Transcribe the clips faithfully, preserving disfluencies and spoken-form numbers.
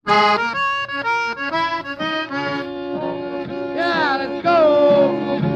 Yeah, let's go.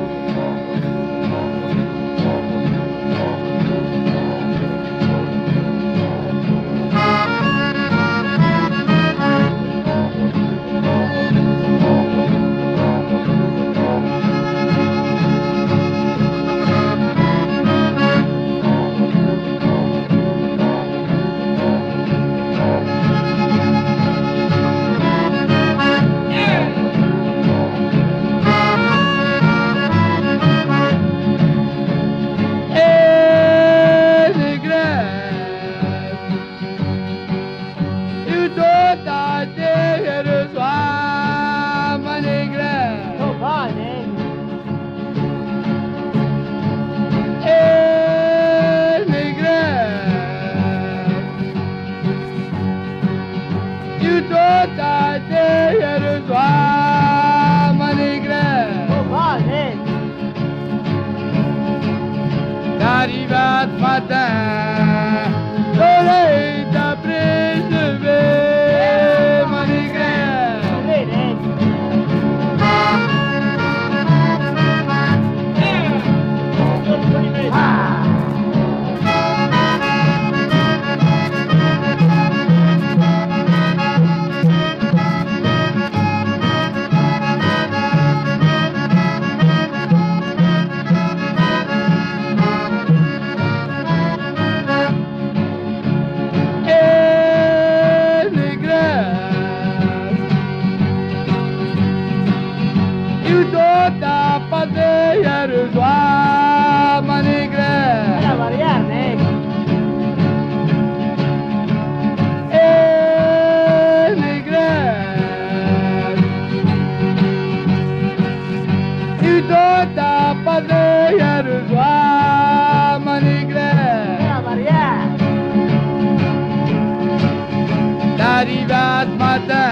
Arriva ce matin, soleil t'a préservé, mon négret. Da padeia joa manigre. Para variar, né? E negre. E da padeia joa manigre. Para variar. D'arrivat matin.